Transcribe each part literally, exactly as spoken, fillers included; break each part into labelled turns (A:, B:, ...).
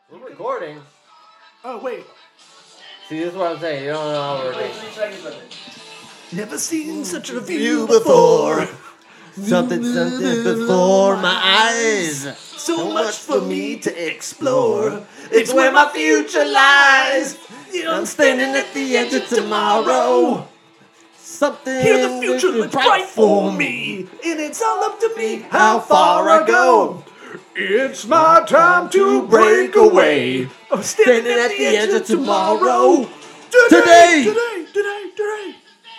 A: We're recording.
B: Oh, wait.
A: See, this is what I'm saying. You don't know how we're
C: Wait,
A: doing.
C: three seconds of it.
B: Never seen such a
A: View
B: view
A: before.
B: before.
A: Something, something before my eyes.
B: So much for me to explore. It's where my future lies.
A: I'm standing at the edge of tomorrow. Something
B: Here the future looks bright for me. And it's all up to me how far I go. It's my time to break away. I'm standing at the edge of tomorrow.
A: Today.
B: Today, today, today.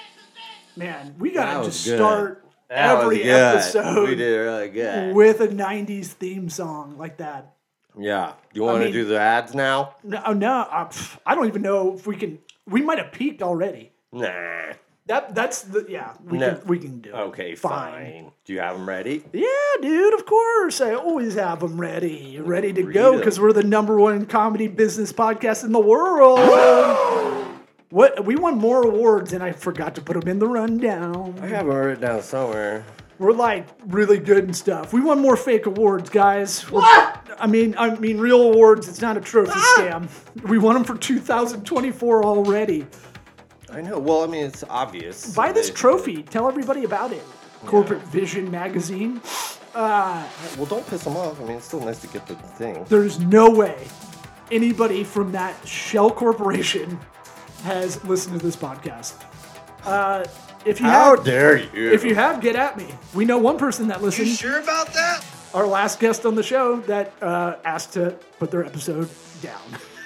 B: Man, we
A: That
B: gotta
A: was
B: just
A: good.
B: start
A: That was
B: every
A: good.
B: episode
A: We did really good.
B: with a nineties theme song like that.
A: Yeah. You want to
B: mean-
A: do the ads now?
B: No, no, uh, pff, I don't even know if we can. We might have peaked already.
A: Nah.
B: That that's the yeah. We
A: No.
B: can we can do it.
A: Okay, fine. Do you have them ready?
B: Yeah, dude. Of course, I always have them ready, ready to
A: Read
B: go
A: 'em.
B: because we're the number one comedy business podcast in the world. What we won more awards and I forgot to put them in the rundown.
A: I have them written down somewhere.
B: We're like really good and stuff. We won more fake awards, guys. What? I mean, I mean real awards. It's not a trophy scam. We won them for two thousand twenty-four already.
A: I know. Well, I mean, it's obvious.
B: Buy this
A: They-
B: trophy. Tell everybody about it. Corporate Vision magazine. Uh,
A: Well, don't piss them off. I mean, it's still nice to get the thing.
B: there's no way anybody from that shell corporation has listened to this podcast. Uh, if you
A: How
B: have,
A: dare you?
B: if you have, get at me. We know one person that
C: You
B: listened.
C: sure about that?
B: Our last guest on the show that uh, asked to put their episode down.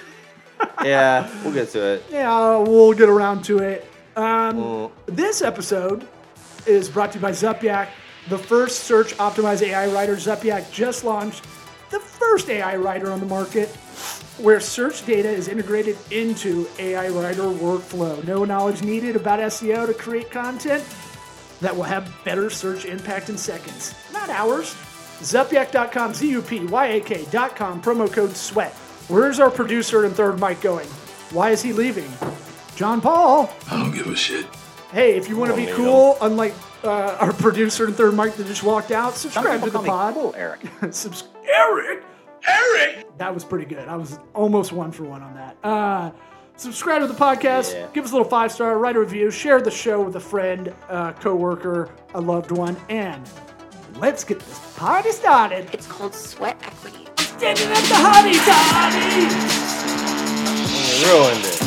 A: Yeah, we'll get to it.
B: Yeah, we'll get around to it. Um,
A: Mm.
B: This episode is brought to you by Zupyak, the first search optimized A I writer. Zupyak just launched the first A I writer on the market where search data is integrated into A I writer workflow. No knowledge needed about S E O to create content that will have better search impact in seconds, not hours. Zupyak dot com, Z U P Y A K dot com, promo code SWEAT. Where's our producer and third mic going? Why is he leaving? John Paul.
D: I don't give a shit.
B: Hey, if you want to
A: Don't
B: be
A: need
B: cool, unlike uh, our producer and third mic that just walked out, subscribe to the pod.
C: Eric.
B: Subs- Eric! Eric! That was pretty good. I was almost one for one on that. Uh, subscribe to the podcast.
A: Yeah.
B: Give us a little five star, write a review, share the show with a friend, uh, coworker, a loved one, and let's get this party started.
E: It's called sweat equity.
B: Standing at the hottie toddy!
A: You ruined it.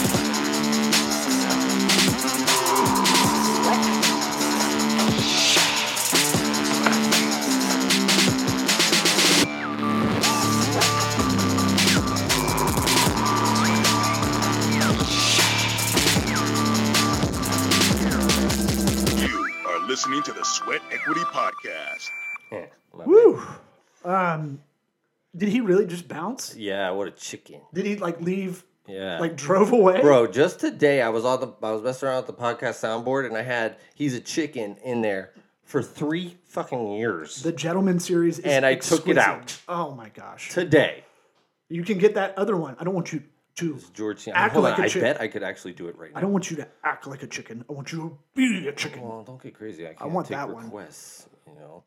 F: You are listening to the Sweat Equity Podcast.
A: Eh, my bad.
B: Woo! Um, did he really just bounce?
A: Yeah, what a chicken.
B: Did he like leave?
A: Yeah.
B: Like drove away?
A: Bro, just today I was on the I was messing around with the podcast soundboard and I had He's a Chicken in there for three fucking years.
B: The Gentleman series is
A: And I took it
B: exquisite.
A: out.
B: Oh my gosh.
A: Today.
B: You can get that other one. I don't want you to
A: George C.
B: Act
A: Hold
B: like
A: on,
B: a
A: I
B: chick.
A: bet I could actually do it right
B: I
A: now.
B: don't want you to act like a chicken. I want you to be a chicken.
A: Well, don't get crazy. I can't
B: want
A: take
B: that one.
A: requests, you know.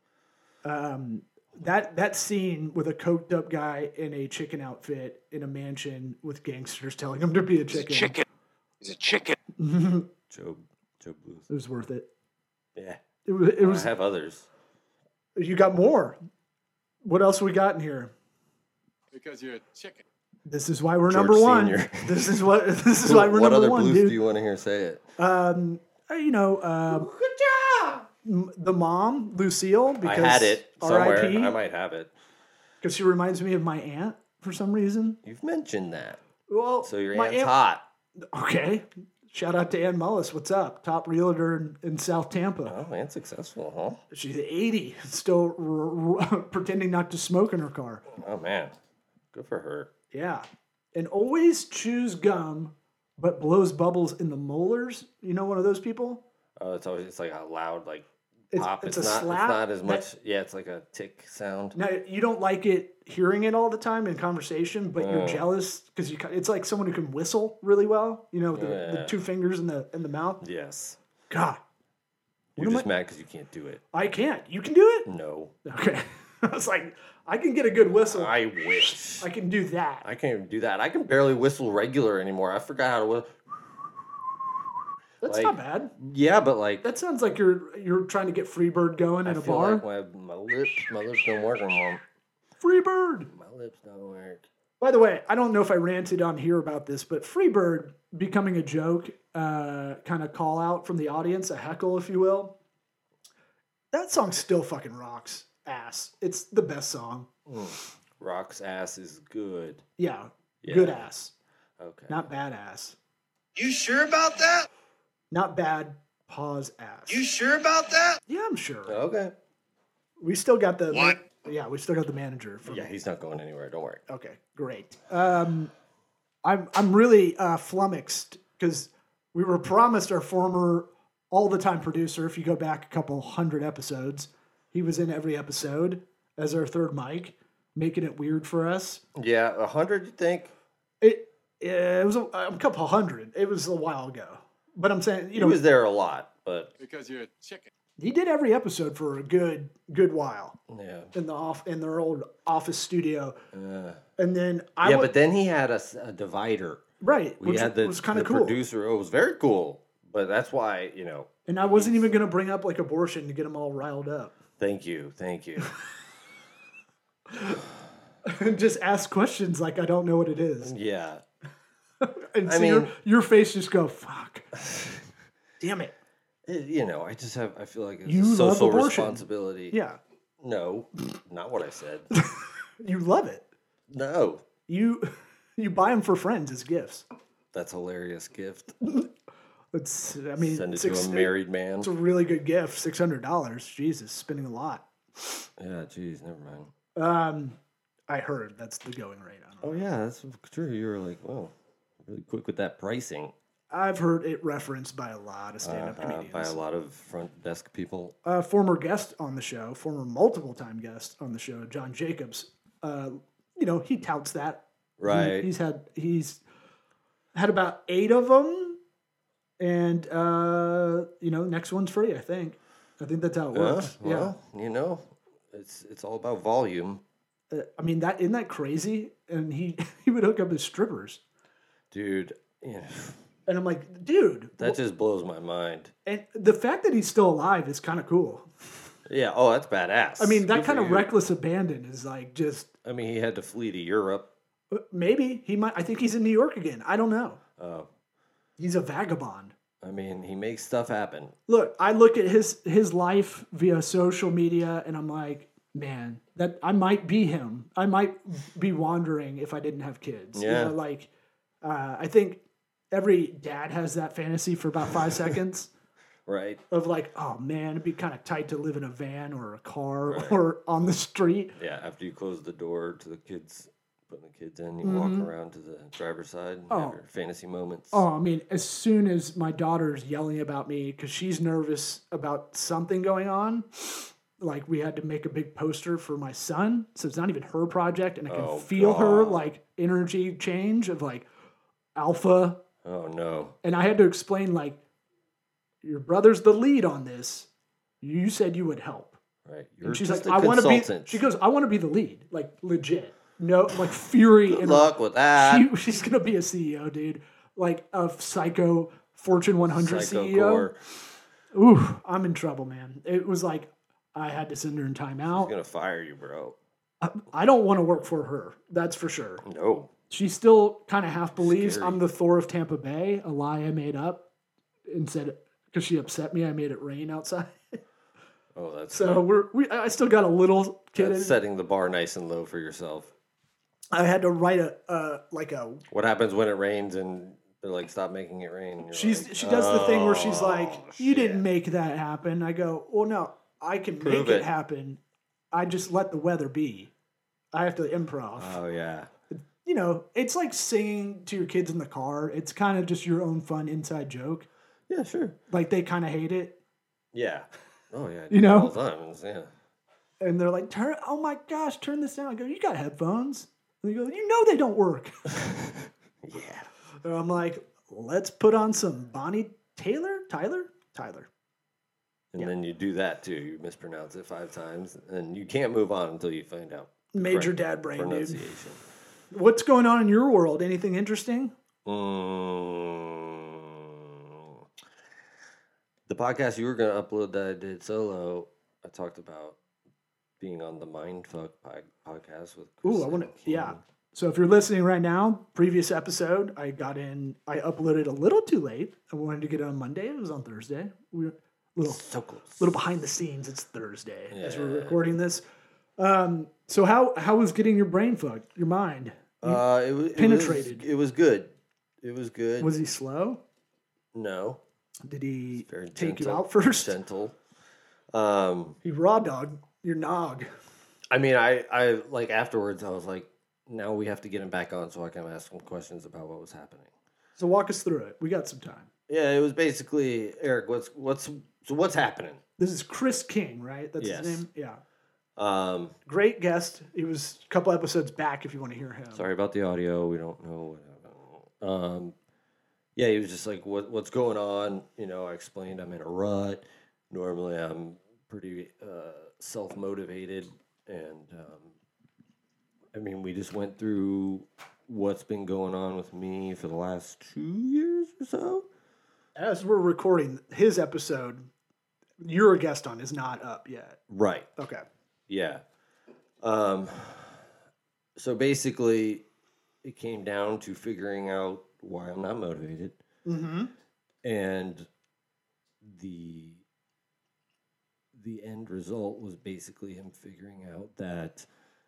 B: Um, that that scene with a coked up guy in a chicken outfit in a mansion with gangsters telling him to be a chicken.
F: Chicken. He's a chicken.
A: Joe Joe Bluth.
B: It was worth it.
A: Yeah.
B: It was. It was
A: I have others.
B: you got more. What else we got in here?
F: Because you're a chicken.
B: This is why we're
A: George
B: number one.
A: Senior.
B: This is what. This is why we're
A: what
B: number
A: other
B: one,
A: Bluth
B: dude.
A: do you want to hear say it?
B: Um, uh, you know, um, good job. The mom, Lucille, because
A: I had it somewhere.
B: R I P
A: I might have it.
B: because she reminds me of my aunt for some reason.
A: You've mentioned that.
B: Well,
A: So your
B: my
A: aunt's
B: aunt-
A: hot.
B: Okay. Shout out to Ann Mullis. What's up? Top realtor in, in South Tampa.
A: Oh, and successful, huh?
B: She's eighty, still r- r- pretending not to smoke in her car.
A: Oh man, good for her.
B: Yeah. And always chews gum, but blows bubbles in the molars. You know one of those people?
A: Oh, it's always it's like a loud like
B: It's,
A: pop.
B: it's
A: It's,
B: a
A: not.
B: slap.
A: It's not as
B: that-
A: much. Yeah, it's like a tick sound.
B: Now, you don't like it hearing it all the time in conversation, but you're
A: Oh.
B: jealous because you. ca- It's like someone who can whistle really well. You know, with the, the
A: Yeah.
B: two fingers in the in the mouth.
A: Yes.
B: God,
A: You're
B: am
A: just
B: I-
A: mad because you can't do it.
B: I can't. You can do it.
A: No.
B: Okay. I was like, I can get a good whistle.
A: I wish.
B: I can do that.
A: I can't even do that. I can barely whistle regular anymore. I forgot how to whistle.
B: That's
A: like,
B: not bad.
A: Yeah, but like
B: That sounds like you're you're trying to get Freebird going in
A: I
B: a
A: feel
B: bar.
A: like my, my lips, my lips don't work anymore.
B: Freebird.
A: My lips don't work.
B: By the way, I don't know if I ranted on here about this, but Freebird becoming a joke, uh, kind of call out from the audience, a heckle, if you will. That song still fucking rocks ass. It's the best song.
A: Mm. Rock's ass is good.
B: Yeah,
A: Yeah.
B: good ass,
A: Okay.
B: not bad ass.
C: You sure about that?
B: Not bad. Pause ass.
C: You sure about that?
B: Yeah, I'm sure.
A: Okay.
B: We still got the
C: What?
B: Yeah, we still got the manager. From,
A: Yeah, he's not going anywhere. Don't worry.
B: Okay, great. Um, I'm I'm really uh, flummoxed because we were promised our former all the time producer. If you go back a couple hundred episodes, he was in every episode as our third mic, making it weird for us.
A: Yeah, a hundred. You think?
B: It it was a, a couple hundred. It was a while ago, but I'm saying you
A: He
B: know
A: was there a lot, but
C: Because you're a chicken.
B: he did every episode for a good good while
A: yeah.
B: in the off in their old office studio,
A: Uh,
B: and then I
A: yeah,
B: wa-
A: but then he had a, s- a divider.
B: right,
A: We
B: which
A: had the,
B: was kind
A: the
B: of cool.
A: producer. It was very cool, but that's why you know.
B: And I wasn't even going to bring up like abortion to get them all riled up.
A: Thank you, thank you.
B: Just ask questions like I don't know what it is.
A: Yeah,
B: And
A: I
B: see your,
A: mean-
B: your face just go, fuck. Damn it.
A: It- you know, I just have. I feel like it's
B: You
A: a
B: love
A: social
B: abortion.
A: responsibility.
B: Yeah.
A: No, not what I said.
B: You love it.
A: No,
B: You you buy them for friends as gifts.
A: that's a hilarious gift.
B: It's, I mean,
A: Send it
B: six-
A: to a married man.
B: It's a really good gift. six hundred dollars. Jesus, spending a lot.
A: Yeah, geez, never mind.
B: Um, I heard that's the going rate on it.
A: Oh yeah, that's true. You were like, well, really quick with that pricing.
B: I've heard it referenced by a lot of stand-up
A: Uh,
B: comedians.
A: by a lot of front desk people.
B: A former guest on the show, former multiple time guest on the show, John Jacobs. Uh, you know, he touts that. He-
A: Right.
B: he's had he's had about eight of them, and uh, you know, next one's free. I think. I think that's how it
A: Yeah,
B: works.
A: well, you know, it's it's all about volume,
B: yeah. Uh, I mean, that isn't that crazy? And he he would hook up his strippers,
A: dude. You know,
B: and I'm like, dude.
A: that just blows my mind.
B: And the fact that he's still alive is kind of cool.
A: Yeah. Oh, that's badass.
B: I mean, that
A: Good
B: kind
A: for
B: of
A: you.
B: reckless abandon is like just
A: I mean, he had to flee to Europe.
B: maybe he might. I think he's in New York again. I don't know.
A: Uh,
B: He's a vagabond.
A: I mean, he makes stuff happen.
B: Look, I look at his his life via social media, and I'm like, man, that I might be him. I might be wandering if I didn't have kids. You
A: Yeah.
B: know, like, uh, I think every dad has that fantasy for about five seconds
A: Right.
B: of like, oh man, it'd be kind of tight to live in a van or a car or on the street.
A: Yeah. After you close the door to the kids, putting the kids in, you walk around to the driver's side and
B: Oh.
A: have your fantasy moments.
B: Oh, I mean, as soon as my daughter's yelling about me because she's nervous about something going on, like we had to make a big poster for my son, so it's not even her project, and I can
A: Oh,
B: feel her
A: God.
B: like energy change of like alpha,
A: Oh no.
B: and I had to explain like, your brother's the lead on this. You said you would help,
A: Right. You're
B: and she's
A: just
B: like,
A: a
B: I want to be.
A: consultant.
B: She goes, I want to be the lead, like legit. No, like fury.
A: Good
B: in her-
A: luck with that.
B: she, she's gonna be a C E O, dude. Like a psycho Fortune one hundred
A: Psycho
B: C E O.
A: core.
B: Ooh, I'm in trouble, man. It was like I had to send her in timeout.
A: He's gonna fire you, bro.
B: I, I don't want to work for her. That's for sure.
A: No.
B: She still kind of half believes
A: Scary.
B: I'm the Thor of Tampa Bay, a lie I made up, and said because she upset me, I made it rain outside.
A: Oh, that's
B: So we're we. I still got a little kid.
A: that's
B: in-
A: setting the bar nice and low for yourself.
B: I had to write a uh, like a.
A: What happens when it rains and they're like, stop making it rain? And you're
B: She's
A: like,
B: she does the thing where she's like,
A: "Oh,
B: "You
A: shit."
B: didn't make that happen." I go, "Well, no, I can
A: Prove
B: make it
A: it.
B: happen. I just let the weather be. I have to improv."
A: Oh yeah.
B: You know, it's like singing to your kids in the car. It's kind of just your own fun inside joke.
A: Yeah, sure.
B: Like they kind of hate it,
A: Yeah. Oh yeah. I
B: You
A: do it
B: know?
A: all the time. It's- Yeah.
B: and they're like, "Turn! Oh my gosh, turn this down!" I go, "You got headphones?" And they go, "You know they don't work."
A: Yeah.
B: And I'm like, "Let's put on some Bonnie Taylor, Tyler, Tyler."
A: And then you do that too. You mispronounce it five times, and you can't move on until you find out.
B: Major
A: correct
B: dad brain, dude.
A: pronunciation.
B: What's going on in your world? Anything interesting?
A: Mm, the podcast you were going to upload that I did solo, I talked about being on the Mindfuck pod- podcast with Chris
B: Ooh, I want to.
A: King.
B: Yeah. So if you're listening right now, previous episode, I got in. I uploaded a little too late. I wanted to get it on Monday. It was on Thursday. We were a little,
A: So close.
B: little behind the scenes. It's Thursday as we're
A: Yeah.
B: recording this. Um, so how how was getting your brain fucked? Your mind?
A: Uh, it was
B: Penetrated.
A: It was, it was good. It was good.
B: Was he slow?
A: no,
B: Did he
A: very
B: take you
A: gentle,
B: out first?
A: Gentle. Um,
B: He raw dog your nog.
A: I mean, I, I like afterwards. I was like, now we have to get him back on so I can ask him questions about what was happening.
B: So walk us through it. We got some time.
A: Yeah, it was basically Eric. What's what's so what's happening?
B: This is Chris King, right? That's
A: Yes.
B: his name. Yeah.
A: Um,
B: Great guest. He was a couple episodes back if you want to hear him.
A: sorry about the audio. We don't know what happened. Um, yeah, he was just like, what what's going on? You know, I explained I'm in a rut. Normally, I'm pretty uh, self motivated, and um, I mean, we just went through what's been going on with me for the last two years or so.
B: As we're recording his episode, you're a guest on is not up yet.
A: Right.
B: Okay.
A: Yeah. Um, so basically, it came down to figuring out why I'm not motivated.
B: Mm-hmm.
A: And the the end result was basically him figuring out that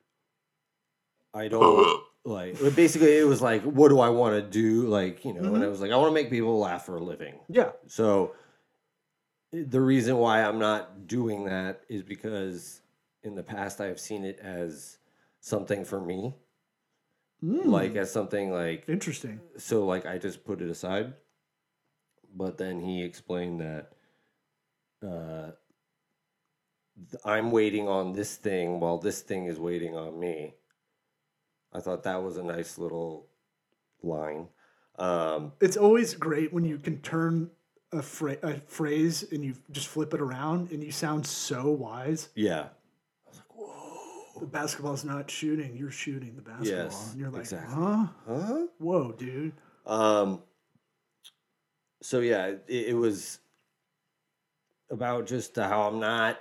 A: I don't like basically it was like, what do I want to do? Like, you know,
B: Mm-hmm.
A: and I was like, I want to make people laugh for a living.
B: Yeah.
A: So the reason why I'm not doing that is because in the past I have seen it as something for me,
B: Mm.
A: like as something like
B: Interesting.
A: so like I just put it aside. But then he explained that uh, th- I'm waiting on this thing while this thing is waiting on me. I thought that was a nice little line. Um,
B: It's always great when you can turn a, fra- a phrase and you just flip it around and you sound so wise.
A: yeah.
B: The basketball's not shooting. You're shooting the basketball.
A: Yes,
B: And you're like,
A: exactly.
B: huh?
A: Huh?
B: Whoa, dude.
A: Um, so yeah, it, it was about just how I'm not,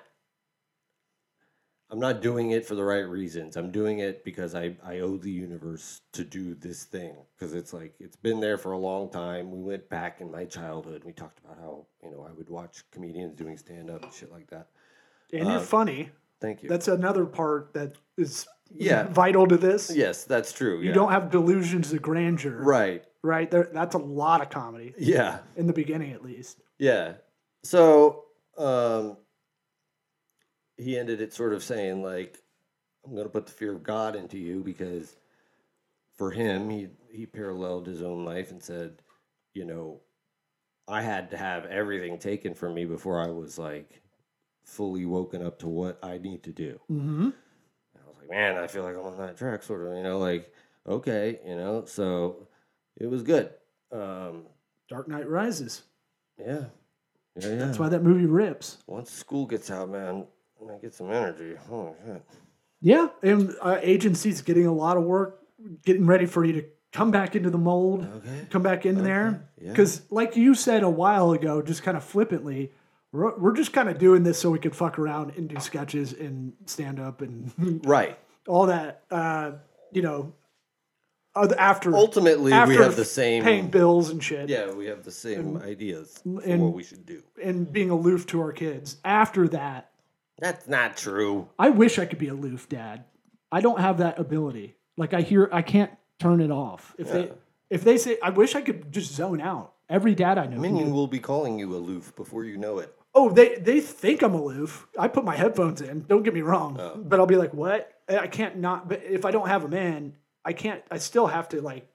A: I'm not doing it for the right reasons. I'm doing it because I, I owe the universe to do this thing. Because it's like, it's been there for a long time. We went back in my childhood. We talked about how, you know, I would watch comedians doing stand-up and shit like that.
B: And you're
A: Uh,
B: funny.
A: Thank you.
B: That's another part that is
A: Yeah.
B: vital to this.
A: yes, that's true.
B: You
A: yeah.
B: don't have delusions of grandeur.
A: Right.
B: Right? There, that's a lot of comedy,
A: Yeah.
B: in the beginning at least.
A: Yeah. So um, he ended it sort of saying, like, I'm going to put the fear of God into you because for him, he, he paralleled his own life and said, you know, I had to have everything taken from me before I was like fully woken up to what I need to do.
B: Mm-hmm.
A: And I was like, man, I feel like I'm on that track, sort of, you know, like, okay, you know, so it was good. Um,
B: Dark Knight Rises.
A: yeah. Yeah, yeah.
B: That's why that movie rips.
A: Once school gets out, man, I get some energy. Holy shit.
B: Yeah, and uh, agency's getting a lot of work, getting ready for you to come back into the mold,
A: Okay.
B: come back in there.
A: yeah.
B: Because, like you said a while ago, just kind of flippantly, we're, we're just kind of doing this so we could fuck around and do sketches and stand up and
A: Right.
B: all that. Uh, you know, other- after
A: Ultimately,
B: after
A: we have the same.
B: paying bills and shit,
A: Yeah, we have the same ideas for
B: and-
A: what we should do.
B: and being aloof to our kids. After that,
A: That's not true.
B: I wish I could be aloof, Dad. I don't have that ability. Like I hear, I can't turn it off. If they,
A: Yeah.
B: if they say, I wish I could just zone out. Every dad I know. can
A: Minion
B: do-
A: will be calling you aloof before you know it.
B: Oh, they they think I'm aloof. I put my headphones in. Don't get me wrong,
A: Oh.
B: but I'll be like, what? I can't not. But if I don't have a man, I can't. I still have to like.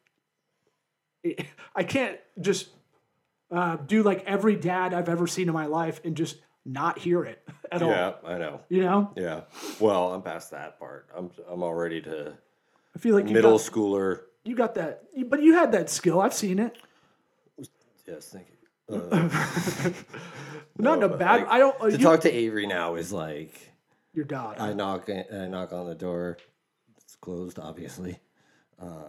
B: I can't just uh, do like every dad I've ever seen in my life and just not hear it at all.
A: Yeah, I know.
B: You know,
A: Yeah. Well, I'm past that part. I'm I'm already to
B: I feel like you
A: middle
B: got,
A: schooler.
B: you got that, but you had that skill. I've seen it.
A: Yes, thank you. Uh,
B: Not in
A: No,
B: a
A: but,
B: bad.
A: like,
B: I don't. Uh,
A: to
B: you,
A: talk to Avery now is like
B: your daughter.
A: I knock I knock on the door. It's closed, obviously. Uh,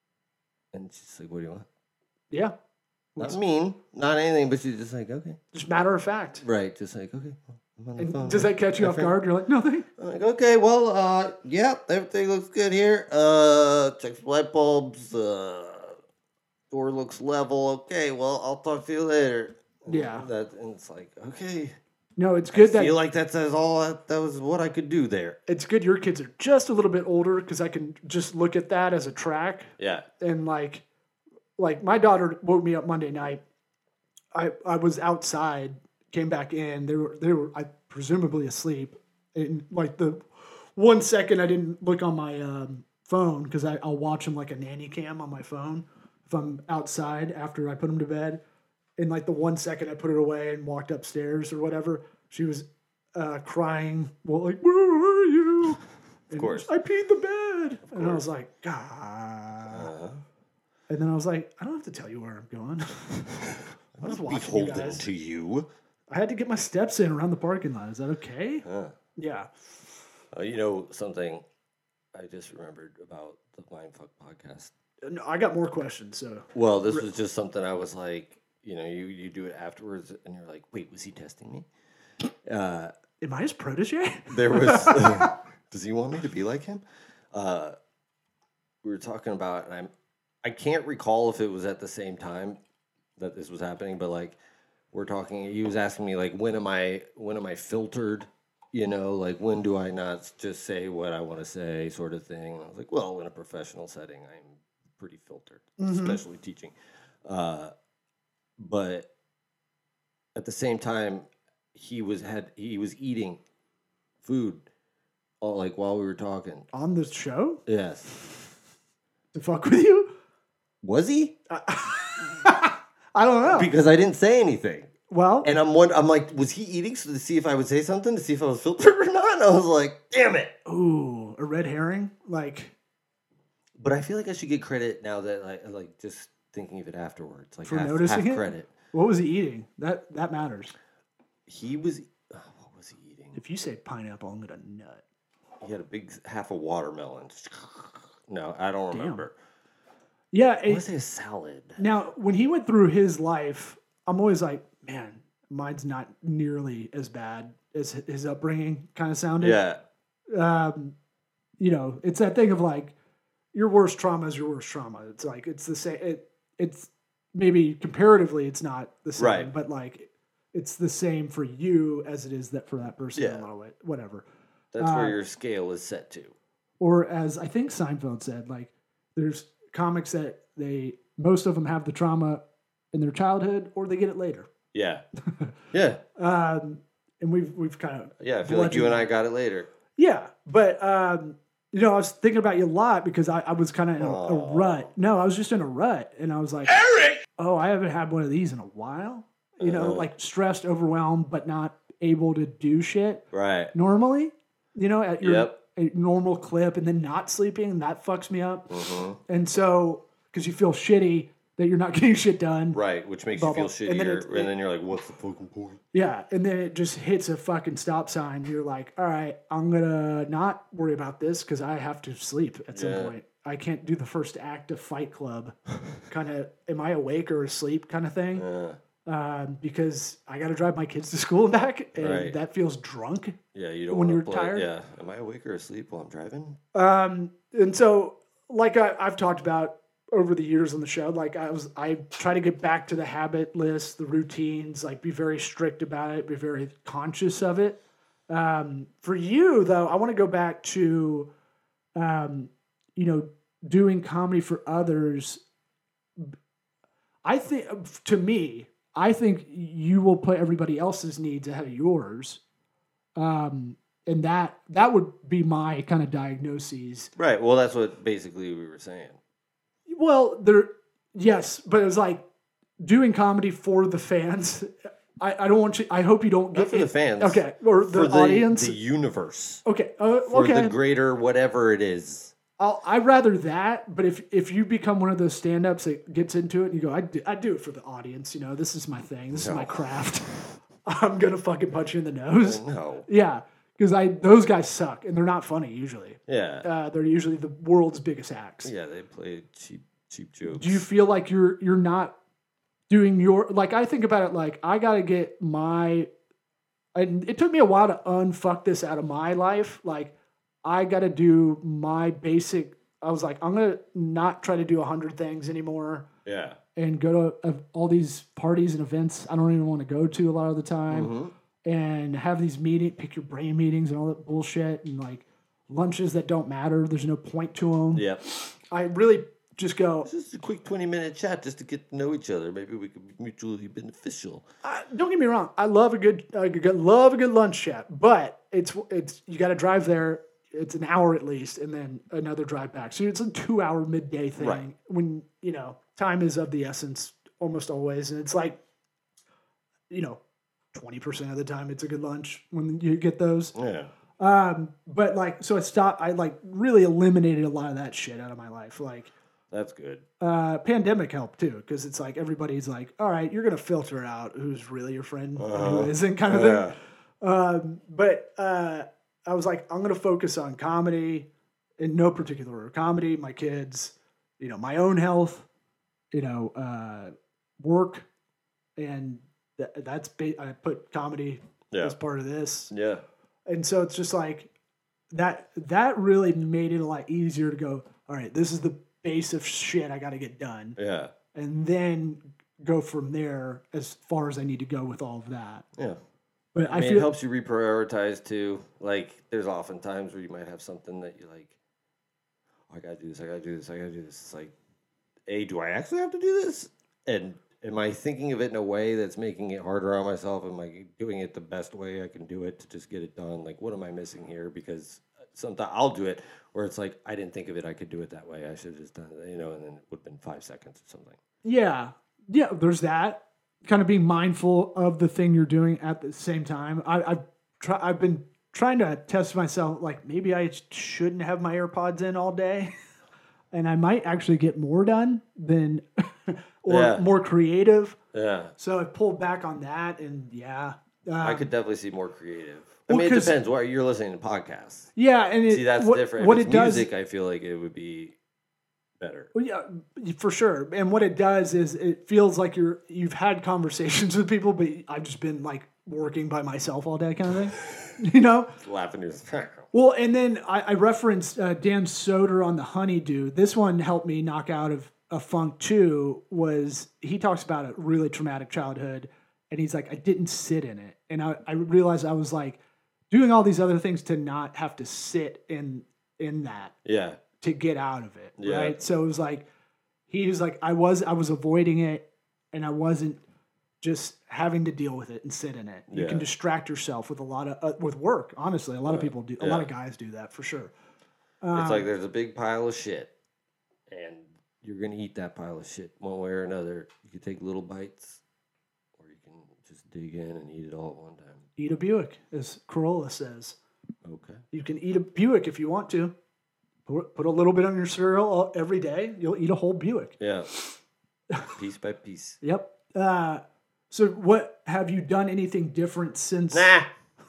A: and she's like, "What do you want?"
B: Yeah,
A: Not mean, not anything, but she's just like, "Okay."
B: just matter of fact.
A: Right, just like, "Okay." I'm on the
B: And
A: phone.
B: does that catch you
A: My
B: off
A: friend-
B: guard? You're like, nothing.
A: I'm like, okay, well, uh, yeah, everything looks good here. Uh, check the light bulbs. Uh, door looks level. Okay, well, I'll talk to you later. And
B: Yeah.
A: That and it's like, okay.
B: No, it's good
A: I
B: that
A: feel like that says all that, that was what I could do there.
B: it's good your kids are just a little bit older because I can just look at that as a track
A: Yeah.
B: and like, like my daughter woke me up Monday night. I I was outside, came back in. They were they were I presumably asleep. And like the one second I didn't look on my um, phone because I'll watch them like a nanny cam on my phone if I'm outside after I put them to bed. And like the one second I put it away and walked upstairs or whatever, she was uh, crying. Well, like, where are you?
A: Of course.
B: I peed the bed. And I was like, God.
A: Uh,
B: And then I was like, I don't have to tell you where I'm going. I was watching you
A: beholden
B: guys.
A: to you.
B: I had to get my steps in around the parking lot. Is that okay?
A: Uh,
B: Yeah.
A: uh, you know something I just remembered about the Mindfuck podcast.
B: No, I got more questions. So
A: Well, this was just something I was like, you know, you, you do it afterwards, and you're like, wait, was he testing me? Uh,
B: am I his protege?
A: there was, does he want me to be like him? Uh, we were talking about, and I'm, I can't recall if it was at the same time that this was happening, but like, we're talking, he was asking me like, when am I, when am I filtered? You know, like, when do I not just say what I want to say, sort of thing? And I was like, well, in a professional setting, I'm pretty filtered, especially teaching. Uh, but at the same time, he was had he was eating food, all like while we were talking.
B: On the show?
A: Yes,
B: To fuck with you?
A: was he?
B: I don't know.
A: Because I didn't say anything,
B: well,
A: and I'm one. I'm like, was he eating so to see if I would say something to see if I was filtered or not? And I was like, damn it.
B: ooh, a red herring? Like,
A: But I feel like I should get credit now that like like just thinking of it afterwards, like
B: For
A: half,
B: noticing
A: half
B: it?
A: credit.
B: what was he eating? That that matters.
A: He was. Oh, what was he eating?
B: If you say pineapple, I'm gonna nut.
A: He had a big half a watermelon. No, I don't remember.
B: Yeah.
A: I
B: it-
A: want to say a salad.
B: now, when he went through his life, I'm always like, man, mine's not nearly as bad as hi- his upbringing kind of sounded.
A: Yeah,
B: Um, you know, it's that thing of like, your worst trauma is your worst trauma. It's like it's the same. It it's maybe comparatively, it's not the same,
A: Right.
B: but like it's the same for you as it is that for that person.
A: Yeah.
B: In a lot of way, whatever.
A: that's
B: Uh,
A: where your scale is set to.
B: Or as I think Seinfeld said, like there's comics that they most of them have the trauma in their childhood, or they get it later.
A: Yeah, yeah,
B: Um, and we've we've kind of
A: yeah. I feel like you and I got it later.
B: yeah, but um, you know, I was thinking about you a lot because I, I was kind of in a, a
A: Aw.
B: rut. No, I was just in a rut, and I was like, Eric, oh, I haven't had one of these in a while. You know,
A: Uh-huh.
B: like stressed, overwhelmed, but not able to do shit
A: Right.
B: normally. You know, at your
A: Yep.
B: a normal clip, and then not sleeping, and that fucks me up.
A: Mhm.
B: And so, because you feel shitty that you're not getting shit done.
A: Right, which makes
B: Blah,
A: you feel
B: blah. And then
A: shittier,
B: it-
A: and then you're like, "What's the fucking point?"
B: Yeah, and then it just hits a fucking stop sign. You're like, all right, I'm gonna not worry about this because I have to sleep at some
A: Yeah.
B: point. I can't do the first act of Fight Club. kind of, am I awake or asleep? Kind of thing.
A: Uh,
B: Um, because I got to drive my kids to school and back, and
A: Right.
B: that feels drunk.
A: yeah, you don't
B: When
A: wanna
B: you're
A: play-
B: tired?
A: Yeah, am I awake or asleep while I'm driving?
B: Um, and so, like I, I've talked about over the years on the show, like I was, I try to get back to the habit list, the routines, like be very strict about it, be very conscious of it. Um, for you though, I want to go back to, um, you know, doing comedy for others. I think, to me, I think you will put everybody else's needs ahead of yours. Um, and that that would be my kind of diagnoses.
A: Right. Well, that's what basically we were saying.
B: Well, there, yes, but it was like doing comedy for the fans. I, I don't want you. I hope you don't get
A: Not for the fans.
B: Okay, or the,
A: For the
B: audience.
A: the universe,
B: okay, uh,
A: for
B: okay.
A: the greater whatever it is.
B: I'll, I'd rather that. But if if you become one of those stand-ups that gets into it and you go, I do, I do it for the audience. You know, this is my thing. This is my
A: No.
B: craft. I'm gonna fucking punch you in the nose.
A: No.
B: Yeah, because I those guys suck and they're not funny usually.
A: Yeah.
B: Uh, they're usually the world's biggest acts.
A: Yeah, they play cheap cheap jokes.
B: Do you feel like you're you're not doing your like? I think about it like I gotta get my. And it took me a while to unfuck this out of my life. Like I gotta do my basic. I was like, I'm gonna not try to do a hundred things anymore.
A: Yeah.
B: And go to uh, all these parties and events I don't even want to go to a lot of the time,
A: Mm-hmm.
B: and have these meeting, pick your brain meetings and all that bullshit, and like lunches that don't matter. There's no point to them.
A: Yep.
B: I really just go.
A: This is a quick twenty minute chat just to get to know each other. Maybe we could be mutually beneficial.
B: I, don't get me wrong. I love a good, a good, love a good lunch chat, but it's it's you got to drive there. It's an hour at least, and then another drive back. So it's a two hour midday thing.
A: Right.
B: When you know time is of the essence almost always, and it's like, you know, twenty percent of the time it's a good lunch when you get those.
A: Yeah.
B: Um, but like, so I stopped. I like really eliminated a lot of that shit out of my life. Like.
A: That's good.
B: Uh, pandemic helped too, because it's like everybody's like, all right, you're gonna filter out who's really your friend, and
A: Uh-huh.
B: who isn't, kind of
A: Yeah.
B: thing. Um, but uh, I was like, I'm gonna focus on comedy in no particular order. Comedy, my kids, you know, my own health, you know, uh, work, and th- that's ba- I put comedy
A: Yeah.
B: as part of this,
A: Yeah.
B: and so it's just like that. That really made it a lot easier to go. All right, this is the base of shit I got to get done,
A: Yeah.
B: and then go from there as far as I need to go with all of that.
A: Yeah.
B: But
A: I
B: I,
A: mean,
B: feel
A: it helps you reprioritize too. Like, there's often times where you might have something that you like, oh, I gotta do this, I gotta do this, I gotta do this. It's like, A, do I actually have to do this? And am I thinking of it in a way that's making it harder on myself? Am I doing it the best way I can do it to just get it done? Like, what am I missing here? Because sometimes I'll do it where it's like, I didn't think of it, I could do it that way. I should have just done it, you know, and then it would have been five seconds or something.
B: yeah, yeah. There's that kind of being mindful of the thing you're doing at the same time. I, I've try, I've been trying to test myself. Like maybe I shouldn't have my AirPods in all day, and I might actually get more done than or
A: Yeah.
B: more creative.
A: Yeah.
B: So I pulled back on that, and yeah, um,
A: I could definitely see more creative. I
B: well,
A: mean, it
B: 'cause-
A: depends. What you're listening to podcasts.
B: yeah, and it,
A: See, that's
B: what,
A: different. If
B: What
A: it's
B: it does,
A: music, I feel like it would be better.
B: well, yeah, for sure. And what it does is it feels like you're you've had conversations with people, but I've just been like working by myself all day, kind of thing. You know.
A: Laughing is
B: Well, and then I, I referenced uh, Dan Soder on the Honeydew. This one helped me knock out of a funk too. Was he talks about a really traumatic childhood, and he's like, I didn't sit in it, and I, I realized I was like doing all these other things to not have to sit in in that
A: yeah.
B: to get out of it,
A: Yeah.
B: right? So it was like he was like I was I was avoiding it, and I wasn't just having to deal with it and sit in it. You
A: Yeah.
B: can distract yourself with a lot of uh, with work. Honestly, a lot of people do. A lot
A: Yeah.
B: of guys do that for sure.
A: It's like there's a big pile of shit, and you're gonna eat that pile of shit one way or another. You can take little bites, or you can just dig in and eat it all at one time.
B: Eat a Buick, as Corolla says.
A: Okay.
B: You can eat a Buick if you want to. Put, put a little bit on your cereal all- every day. You'll eat a whole Buick.
A: Yeah. Piece by piece.
B: Yep. Uh, so, what have you done anything different since?
A: Nah.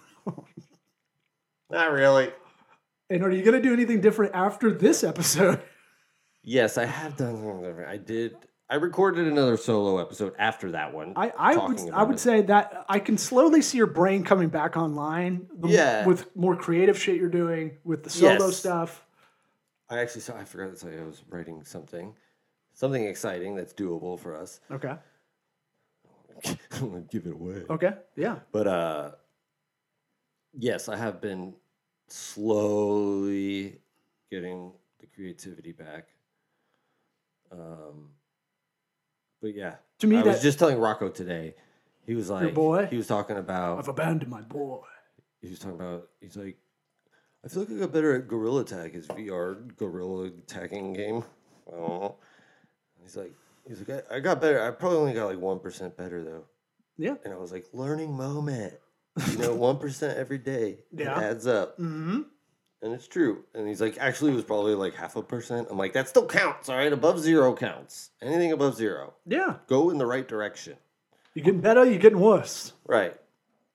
A: Not really.
B: And are you going to do anything different after this episode?
A: Yes, I have done something different. I did. I recorded another solo episode after that one.
B: I, I would
A: talking
B: I
A: about
B: would
A: it.
B: say that I can slowly see your brain coming back online. the-
A: Yeah.
B: With more creative shit you're doing with the solo
A: Yes.
B: stuff.
A: I actually saw. I forgot to tell you. I was writing something, something exciting that's doable for us.
B: Okay.
A: I'm gonna give it away.
B: Okay. Yeah.
A: But uh, yes, I have been slowly getting the creativity back. Um, but yeah,
B: To me,
A: I was
B: that-
A: just telling Rocco today. He was like,
B: boy?
A: he was talking about.
B: I've abandoned my boy.
A: He was talking about. He's like, I feel like I got better at Gorilla Tag, his V R gorilla tagging game. I don't know. He's like, he's like, I, I got better. I probably only got like one percent better though.
B: Yeah.
A: And I was like, learning moment. You know, one percent every day.
B: Yeah.
A: It adds up.
B: Mm-hmm.
A: And it's true. And he's like, actually, it was probably like half a percent. I'm like, that still counts, all right? Above zero counts. Anything above zero.
B: Yeah.
A: Go in the right direction.
B: You're getting better, you're getting worse.
A: Right.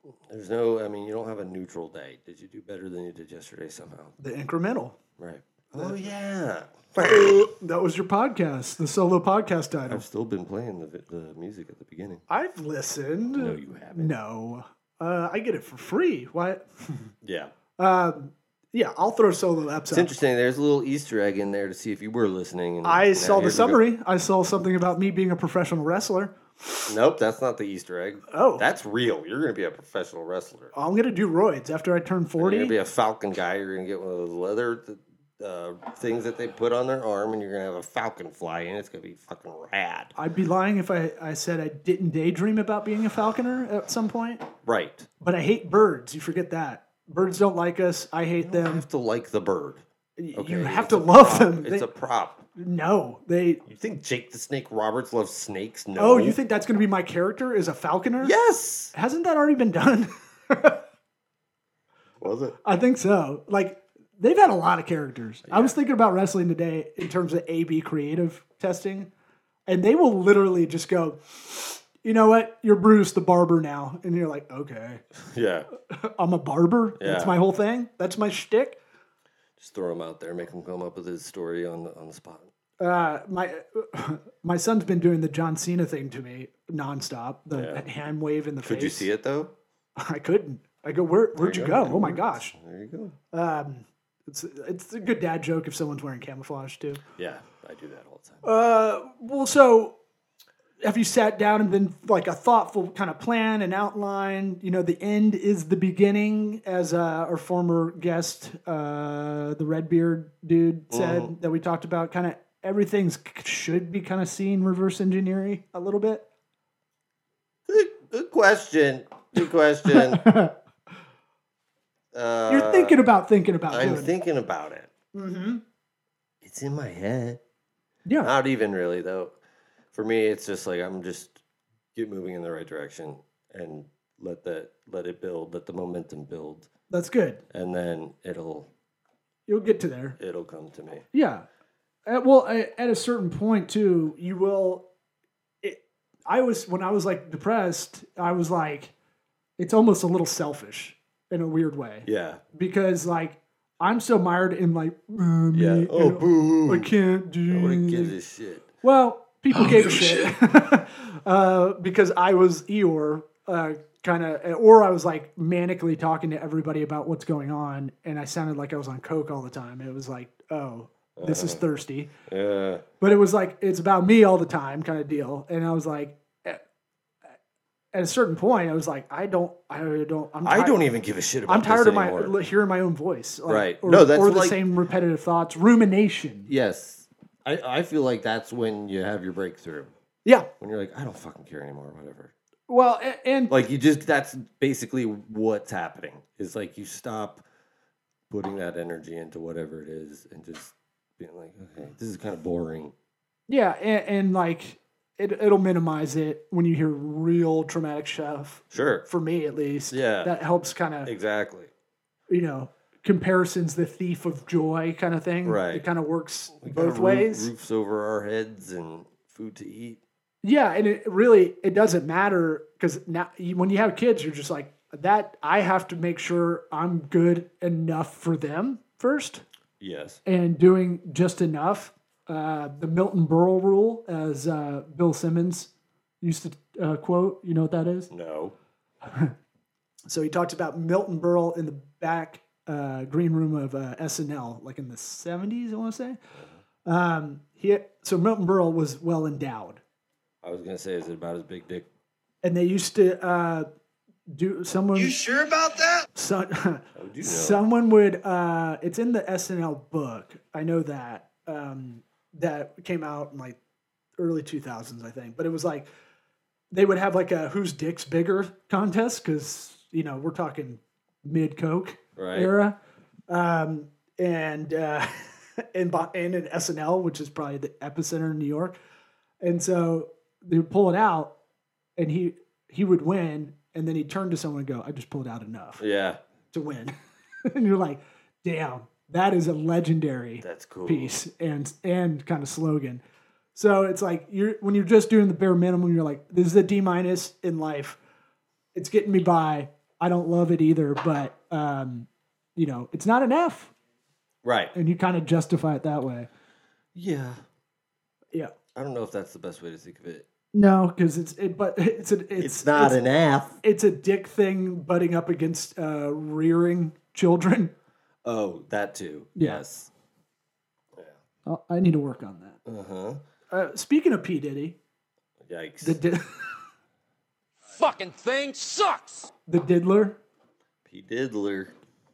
A: There's no, I mean, you don't have a neutral day. Did you do better than you did yesterday somehow?
B: The incremental.
A: Right. Oh, yeah.
B: That was your podcast, the solo podcast title.
A: I've still been playing the, the music at the beginning.
B: I've listened.
A: No, you haven't.
B: No. Uh, I get it for free. Why?
A: Yeah.
B: Um, yeah, I'll throw solo eps
A: It's
B: up.
A: interesting. There's a little Easter egg in there to see if you were listening. And
B: I
A: now
B: saw the
A: here's a go-
B: summary. I saw something about me being a professional wrestler.
A: Nope, that's not the Easter egg.
B: Oh.
A: That's real. You're going to be a professional wrestler.
B: I'm going to do roids after I turn
A: You're
B: forty.
A: going to be a Falcon guy. You're going to get one of those leather uh, things that they put on their arm, and you're going to have a Falcon fly in. It's going to be fucking rad.
B: I'd be lying if I, I said I didn't daydream about being a falconer at some point.
A: Right.
B: But I hate birds. You forget that. Birds don't like us. I hate
A: You
B: them.
A: have to like the bird. Okay?
B: You have
A: It's
B: to
A: a
B: love
A: prop.
B: them.
A: It's
B: They-
A: a prop.
B: No, they.
A: You think Jake the Snake Roberts loves snakes? No.
B: Oh, you think that's going to be my character? Is a falconer?
A: Yes.
B: Hasn't that already been done?
A: Was it?
B: I think so. Like they've had a lot of characters. I was thinking about wrestling today in terms of A B creative testing, and they will literally just go, "You know what? You're Bruce the barber now," and you're like, "Okay,
A: Yeah.
B: I'm a barber. That's
A: Yeah.
B: my whole thing. That's my shtick."
A: Just throw him out there, make him come up with his story on the on the spot.
B: Uh, my my son's been doing the John Cena thing to me nonstop. The
A: Yeah.
B: hand wave in the
A: Could
B: face.
A: you see it though?
B: I couldn't. I go, Where, where'd you go? Oh my gosh.
A: There you go.
B: Um, it's it's a good dad joke if someone's wearing camouflage too.
A: Yeah, I do that all the time.
B: Uh, well, so have you sat down and been like a thoughtful kind of plan and outline? You know, the end is the beginning, as uh, our former guest, uh, the Redbeard dude, said
A: Mhm.
B: that we talked about. Kind of everything's should be kind of seen reverse engineering a little bit.
A: Good, good question. Good question. uh,
B: You're thinking about thinking about.
A: I'm
B: doing it.
A: thinking about it.
B: Mm-hmm.
A: It's in my head.
B: Yeah.
A: Not even really though. For me, it's just like I'm just get moving in the right direction and let that let it build, let the momentum build,
B: That's good.
A: and then it'll
B: You'll get to there.
A: it'll come to me.
B: Yeah. Uh, well, I, at a certain point too, you will. It, I was when I was like depressed. I was like, it's almost a little selfish in a weird way
A: Yeah.
B: because like I'm so mired in like, uh,
A: Yeah.
B: me,
A: Oh,
B: you know,
A: boo.
B: I can't do.
A: Nobody gives a shit.
B: Well, people gave a shit uh, because I was Eeyore, uh, kind of, or I was like manically talking to everybody about what's going on, and I sounded like I was on coke all the time. It was like, oh, this is thirsty,
A: Yeah.
B: but it was like it's about me all the time, kind of deal. And I was like, at, at a certain point, I was like, I don't, I don't, I'm
A: I
B: tired-
A: don't even give a shit about
B: I'm tired
A: this
B: of my
A: anymore.
B: hearing my own voice, like,
A: Right.
B: Or,
A: No, that's
B: or the
A: like-
B: same repetitive thoughts, rumination.
A: Yes. I, I feel like that's when you have your breakthrough.
B: Yeah.
A: When you're like, I don't fucking care anymore, whatever.
B: Well, a- and
A: Like you just that's basically what's happening. Is like you stop putting that energy into whatever it is and just being like, okay, this is kind of boring.
B: yeah, and, and like it, it'll minimize it when you hear real traumatic stuff.
A: Sure.
B: For me, at least,
A: Yeah.
B: that helps kind of
A: Exactly.
B: you know comparisons the thief of joy kind of thing.
A: Right.
B: It kind of works
A: We got
B: both
A: roo-
B: ways.
A: Roofs over our heads and food to eat.
B: Yeah, and it really it doesn't matter because now you- when you have kids, you're just like that. I have to make sure I'm good enough for them first,
A: Yes.
B: and doing just enough. Uh, the Milton Berle rule, as uh, Bill Simmons used to uh, quote. You know what that is?
A: No.
B: So he talks about Milton Berle in the back uh, green room of uh, S N L, like in the seventies, I want to say. Um, he so Milton Berle was well endowed,
A: I was gonna say, is it about his big dick?
B: and they used to uh, do someone.
C: You sure about that?
B: Son,
A: How would you know?
B: someone would. Uh, it's in the S N L book. I know that um, that came out in like early two thousands, I think. But it was like they would have like a whose dick's bigger contest because you know we're talking mid Coke
A: Right.
B: era, um, and uh, and bo- and in S N L, which is probably the epicenter in New York, and so they would pull it out, and he he would win, and then he'd turn to someone and go, "I just pulled out enough
A: Yeah.
B: to win," and you're like, "Damn, that is a legendary
A: That's cool.
B: piece and and kind of slogan." So it's like you're when you're just doing the bare minimum, you're like, "This is a D minus in life. It's getting me by. I don't love it either, but um, you know, it's not an F,
A: Right.
B: and you kind of justify it that way.
A: Yeah.
B: Yeah.
A: I don't know if that's the best way to think of it.
B: No, because it's it, but it's a, it's,
A: It's, not
B: it's,
A: an F.
B: It's a dick thing butting up against uh, rearing children.
A: Oh, that too.
B: Yeah.
A: Yes.
B: Oh, I need to work on that.
A: Uh-huh.
B: Uh, speaking of P Diddy,
A: Yikes.
B: the di-
C: Fucking thing sucks.
B: the diddler,
A: P. Diddler.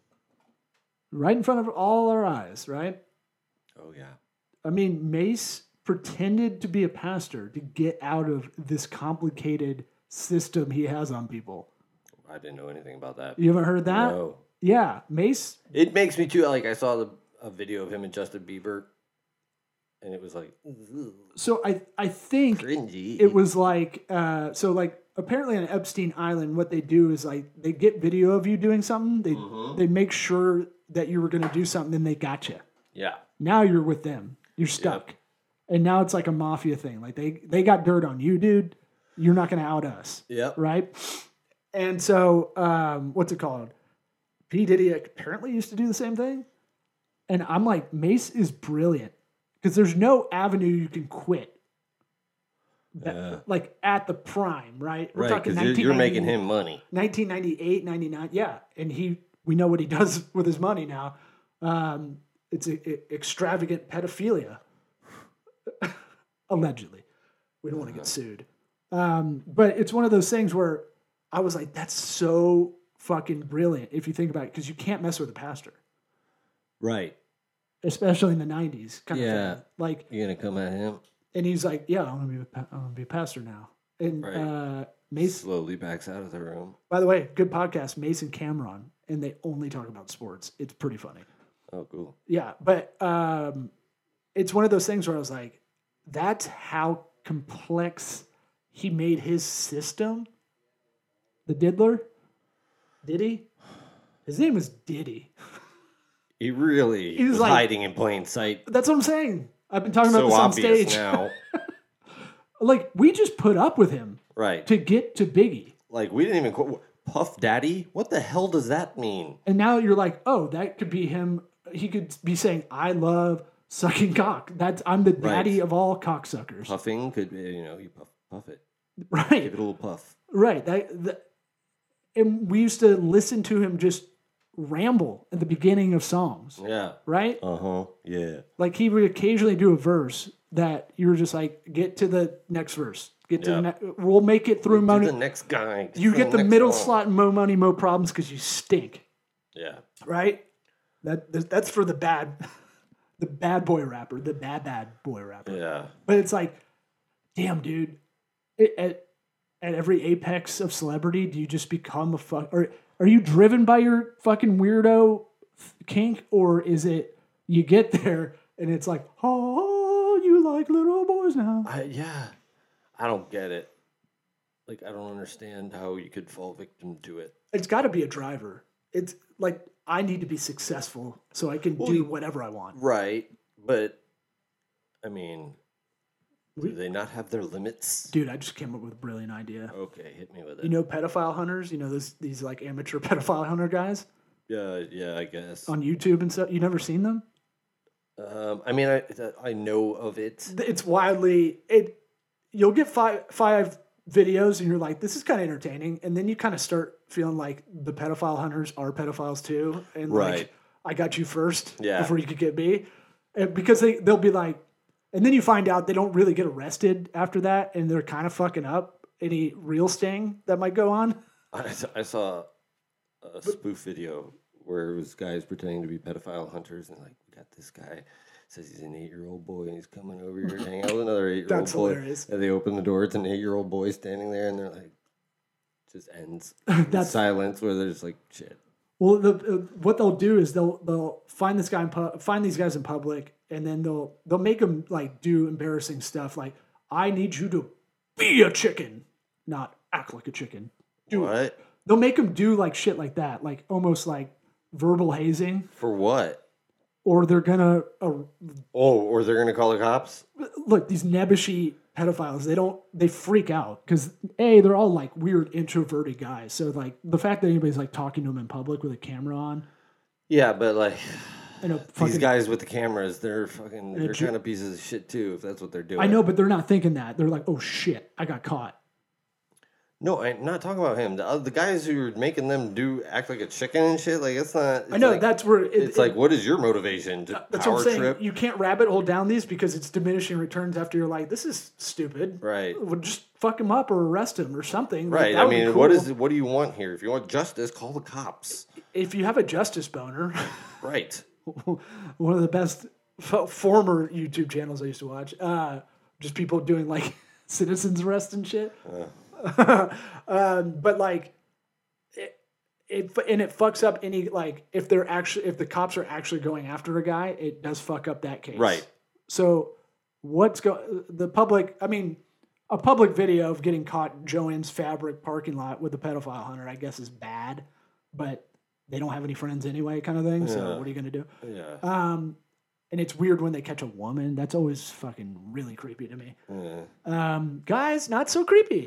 B: right in front of all our eyes, right?
A: Oh, yeah.
B: I mean, Mace pretended to be a pastor to get out of this complicated system he has on people.
A: I didn't know anything about that.
B: You haven't heard that?
A: No.
B: Yeah, Mace.
A: It makes me too, like, I saw the a video of him and Justin Bieber, and it was like, ugh,
B: So I I think
A: cringy.
B: it was like uh, so like apparently on Epstein Island, what they do is like they get video of you doing something. They
A: Mhm.
B: they make sure that you were going to do something, then they got you.
A: Yeah.
B: Now you're with them. You're stuck. And now it's like a mafia thing. Like they they got dirt on you, dude. You're not going to out us.
A: Yep.
B: Right? And so um, what's it called? P. Diddy apparently used to do the same thing. And I'm like, Mace is brilliant because there's no avenue you can quit. That-
A: Yeah.
B: Like at the prime, right? We're
A: Right,
B: talking
A: because you're, you're making
B: 1990
A: him money.
B: nineteen ninety-eight, ninety-nine. Yeah. And he, we know what he does with his money now. Um, it's a, a- extravagant pedophilia. Allegedly. We don't want to get sued. Um, but it's one of those things where I was like, that's so fucking brilliant if you think about it, because you can't mess with a pastor,
A: Right.
B: especially in the nineties kind
A: Yeah.
B: of thing. Like,
A: You're going to come at him?
B: and he's like, yeah, I'm gonna be a, pa- I'm gonna be a pastor now. And
A: Right.
B: uh, Mace,
A: Slowly backs out of the room.
B: by the way, good podcast, Mason Cameron, and they only talk about sports. It's pretty funny.
A: Oh, cool.
B: Yeah, but um, it's one of those things where I was like, that's how complex he made his system. The diddler, Diddy, his name was Diddy.
A: He really
B: He was
A: was
B: like-
A: hiding in plain sight.
B: That's what I'm saying. I've been talking about
A: So
B: this on
A: obvious
B: stage.
A: now.
B: Like, we just put up with him
A: Right.
B: to get to Biggie.
A: Like, we didn't even... qu- Puff Daddy? What the hell does that mean?
B: And now you're like, oh, that could be him. He could be saying, I love sucking cock. That's I'm the daddy
A: Right.
B: of all cocksuckers.
A: Puffing could be, you know, you puff, puff it. Give
B: Right.
A: it a little puff.
B: Right. That, that, and we used to listen to him just ramble at the beginning of songs.
A: Yeah.
B: Right?
A: Uh-huh. Yeah.
B: Like he would occasionally do a verse that you were just like, get to the next verse. Get to
A: Yeah.
B: the next. We'll make it through
A: To
B: money.
A: the next guy.
B: You
A: To
B: get the
A: next
B: middle
A: one.
B: slot and mo money, mo problems because you stink.
A: Yeah.
B: Right? That that's for the bad, the bad boy rapper, the bad bad boy rapper.
A: Yeah.
B: But it's like, damn, dude. It, at at every apex of celebrity, do you just become a fuck? Or are you driven by your fucking weirdo kink, or is it you get there and it's like, oh, you like little boys now?
A: I, yeah. I don't get it. Like, I don't understand how you could fall victim to it.
B: It's got to be a driver. It's like I need to be successful so I can
A: Well,
B: do
A: you-
B: whatever I want.
A: Right. But, I mean,
B: We-
A: do they not have their limits?
B: Dude, I just came up with a brilliant idea.
A: Okay, hit me with it.
B: You know, pedophile hunters. You know those these like amateur pedophile hunter guys
A: Yeah, yeah, I guess.
B: on YouTube and stuff. You never seen them?
A: Um, I mean, I I know of it.
B: It's wildly it. You'll get five five videos and you're like, this is kind of entertaining, and then you kind of start feeling like the pedophile hunters are pedophiles too, and
A: Right.
B: like I got you first
A: Yeah.
B: before you could get me, and because they they'll be like, and then you find out they don't really get arrested after that, and they're kind of fucking up any real sting that might go on.
A: I, I saw a spoof video where it was guys pretending to be pedophile hunters, and like, we got this guy says he's an eight-year-old boy, and he's coming over here to hang out with another eight-year-old
B: That's
A: boy.
B: hilarious.
A: And they open the door, it's an eight-year-old boy standing there, and they're like, just ends.
B: That's-
A: silence where they're just like, shit.
B: Well, the, uh, what they'll do is they'll they'll find this guy in pu- find these guys in public, and then they'll they'll make them like do embarrassing stuff like, I need you to be a chicken, not act like a chicken. Do it.
A: What?
B: They'll make them do like shit like that, like almost like verbal hazing,
A: For what?
B: or they're gonna uh,
A: Oh, or they're gonna call the cops?
B: look these nebbishy pedophiles, they don't, they freak out because A, they're all like weird introverted guys. So like the fact that anybody's like talking to them in public with a camera on.
A: Yeah, but like
B: I know
A: these
B: fucking,
A: guys with the cameras, they're fucking, they're
B: ju-
A: kind of pieces of shit too, if that's what they're doing.
B: I know, but they're not thinking that. They're like, oh shit, I got caught.
A: No, I'm not talking about him. The, uh, the guys who are making them do act like a chicken and shit, like it's not. It's
B: I know
A: like,
B: that's where it,
A: it's
B: it,
A: like, what is your motivation to
B: that's
A: power
B: what I'm saying.
A: trip?
B: You can't rabbit hole down these because it's diminishing returns after you're like, this is stupid.
A: Right.
B: Well, just fuck him up or arrest him or something. Like,
A: Right.
B: that
A: I
B: would be
A: mean,
B: cool.
A: what is what do you want here? If you want justice, call the cops.
B: If you have a justice boner,
A: Right.
B: one of the best f- former YouTube channels I used to watch, uh, just people doing like citizens arrest and shit. Uh. um, but like, it, it and it fucks up any like if they're actually if the cops are actually going after a guy, it does fuck up that case.
A: Right.
B: So what's go the public? I mean, a public video of getting caught in Joann's Fabric parking lot with a pedophile hunter, I guess, is bad, but they don't have any friends anyway, kind of thing. So
A: Yeah.
B: what are you gonna do?
A: Yeah.
B: Um, and it's weird when they catch a woman. That's always fucking really creepy to me.
A: Yeah.
B: Um, guys, not so creepy.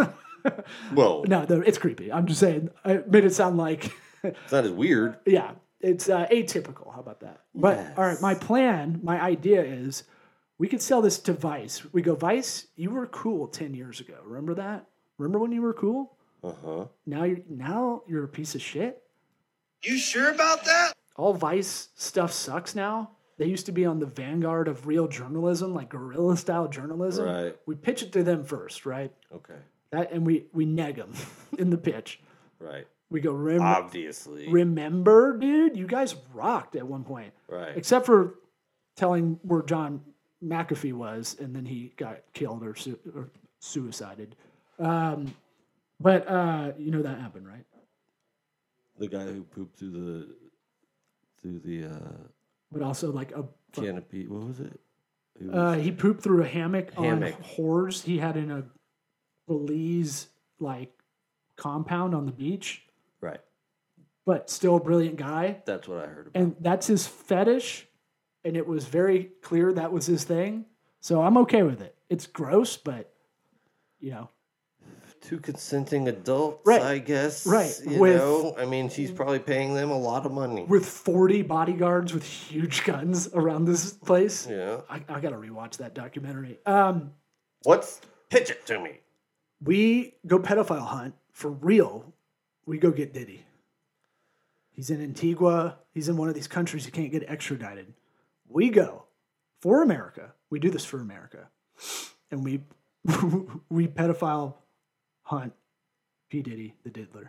A: Well,
B: No, no, it's creepy. I'm just saying. I made it sound like,
A: it's not as weird.
B: yeah, it's uh, atypical. How about that? But
A: Yes.
B: all right, my plan, my idea is, we could sell this to Vice. We go, Vice, you were cool ten years ago. Remember that? Remember when you were cool?
A: Uh huh.
B: Now you're now you're a piece of shit.
C: You sure about that?
B: All Vice stuff sucks now. They used to be on the vanguard of real journalism, like guerrilla style journalism.
A: Right.
B: We pitch it to them first, right?
A: Okay.
B: That and we we neg them in the pitch.
A: Right.
B: We go, Rem-
A: Obviously.
B: remember, dude, you guys rocked at one point,
A: Right.
B: except for telling where John McAfee was, and then he got killed or, su- or suicided. Um, but uh, you know that happened, right?
A: The guy who pooped through the through the uh,
B: But also like a
A: canopy. What was it? It was-
B: uh, he pooped through a hammock,
A: Hammock.
B: on whores he had in a Belize like compound on the beach,
A: right.
B: but still a brilliant guy.
A: That's what I heard about.
B: And that's his fetish, and it was very clear that was his thing. So I'm okay with it. It's gross, but you know,
A: Two consenting adults,
B: Right.
A: I guess.
B: Right.
A: You
B: With-
A: know, I mean, she's probably paying them a lot of money.
B: with forty bodyguards with huge guns around this place.
A: Yeah.
B: I, I got to rewatch that documentary. Um,
A: What's pitch it to me?
B: we go pedophile hunt for real. We go get Diddy. He's in Antigua. He's in one of these countries you can't get extradited. We go for America. We do this for America, and we we pedophile hunt P. Diddy, the diddler.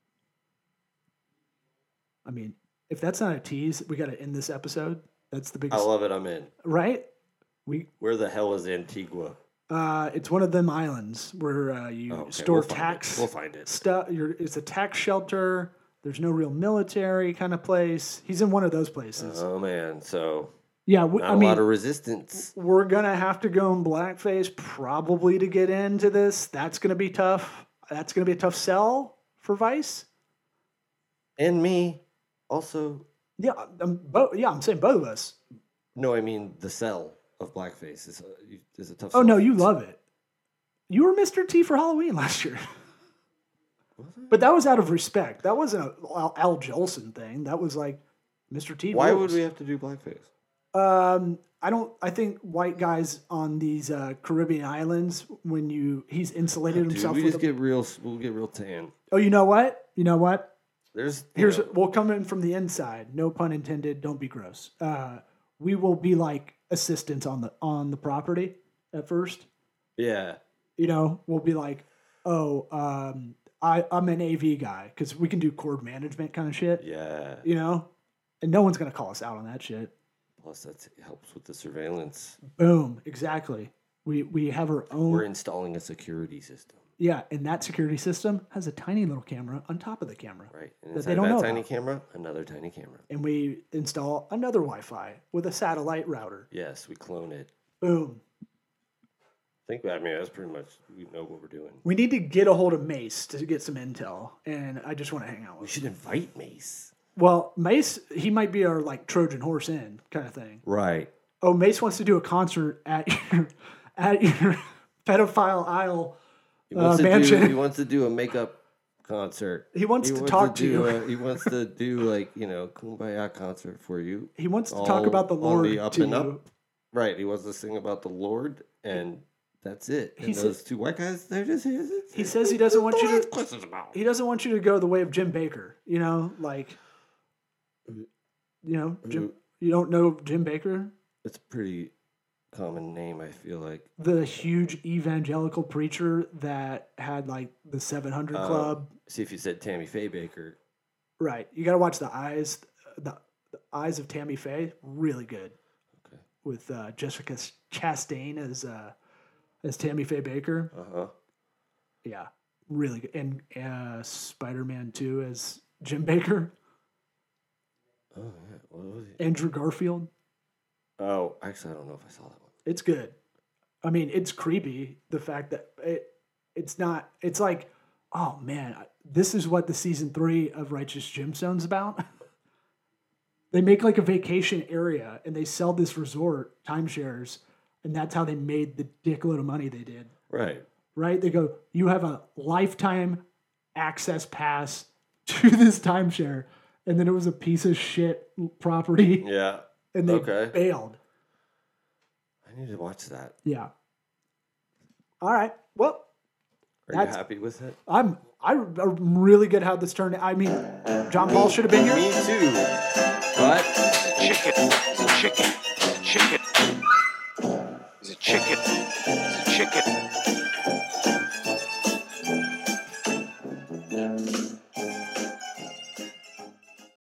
B: I mean, if that's not a tease, we got to end this episode. That's the
A: I
B: biggest,
A: love it. I'm in.
B: right? We
A: Where the hell is Antigua?
B: uh, it's one of them islands where uh, you
A: Oh, okay,
B: store
A: we'll find
B: tax.
A: it. We'll find it.
B: Stuff. You're, it's a tax shelter. There's no real military kind of place. He's in one of those places.
A: Oh man, so
B: yeah, we,
A: not
B: I
A: a
B: mean,
A: lot of resistance.
B: we're gonna have to go in blackface probably to get into this. That's gonna be tough. That's gonna be a tough sell for Vice.
A: And me, also.
B: Yeah, I'm both. Yeah, I'm saying both of us.
A: No, I mean the sell of blackface is a, is a tough.
B: Oh
A: sell.
B: no, you love it. You were Mister T for Halloween last year. But that was out of respect. That wasn't a Al, Al Jolson thing. That was like Mister T.
A: Why
B: rules.
A: would we have to do blackface?
B: Um, I don't. I think white guys on these uh, Caribbean islands, when you he's insulated
A: Dude,
B: himself.
A: we
B: with
A: just
B: a,
A: get real. We'll get real tan.
B: oh, you know what? You know what?
A: There's you
B: Here's
A: know,
B: we'll come in from the inside. No pun intended. Don't be gross. Uh, we will be like assistants on the on the property at first.
A: yeah.
B: You know, we'll be like, oh, um, I I'm an A V guy because we can do cord management kind of shit.
A: Yeah.
B: You know, and no one's gonna call us out on that shit.
A: Plus, that helps with the surveillance.
B: Boom. Exactly. We we have our own.
A: We're installing a security system,
B: Yeah, and that security system has a tiny little camera on top of the camera.
A: right? And
B: That
A: inside
B: they don't
A: that
B: know
A: tiny
B: about.
A: camera, another tiny camera.
B: And we install another Wi-Fi with a satellite router.
A: Yes, we clone it.
B: Boom.
A: Think I mean that's pretty much we know what we're doing.
B: We need to get a hold of Mace to get some intel, and I just want to hang out
A: We
B: with him.
A: should invite Mace.
B: Well, Mace, he might be our like Trojan horse in kind of thing.
A: Right.
B: Oh, Mace wants to do a concert at your at your pedophile aisle
A: He wants,
B: uh,
A: to
B: mansion.
A: do, he wants to do a makeup concert.
B: He wants to talk to
A: do
B: you.
A: A, he wants to do like you know kumbaya concert for you.
B: He wants to
A: all
B: talk about the
A: on
B: Lord
A: the up
B: to
A: and
B: you.
A: up. Right. He wants to sing about the Lord, and that's it. And
B: He
A: those
B: said-
A: two white guys, they're just here.
B: He says he doesn't want you to.
A: Questions about.
B: He doesn't want you to go the way of Jim Baker. You know, like, you know, Jim. You don't know Jim Baker,
A: It's a pretty common name. I feel like.
B: the huge evangelical preacher that had like the seven hundred
A: Um,
B: Club.
A: See if you said Tammy Faye Baker.
B: Right. You got to watch the eyes. The, the Eyes of Tammy Faye. Really good.
A: Okay.
B: With uh, Jessica Chastain as uh, as Tammy Faye Baker.
A: Uh huh.
B: Yeah, really good. And uh, Spider-Man two as Jim Baker.
A: Oh yeah. What was it?
B: Andrew Garfield.
A: Oh, actually, I don't know if I saw that one.
B: It's good. I mean, it's creepy. The fact that it, it's not. It's like, oh man, this is what the season three of Righteous Gemstones about. They make like a vacation area and they sell this resort timeshares, and that's how they made the dickload of money they did.
A: Right.
B: Right? They go, you have a lifetime access pass to this timeshare, and then it was a piece of shit property,
A: Yeah.
B: and they
A: Okay.
B: bailed.
A: I need to watch that.
B: Yeah. All right. Well,
A: Are
B: That's-
A: you happy with it?
B: I'm I'm really good how this turned. I mean, John Paul should have been here.
A: Me too. But
C: Chicken. Chicken. Chicken. Is it chicken? Is it chicken?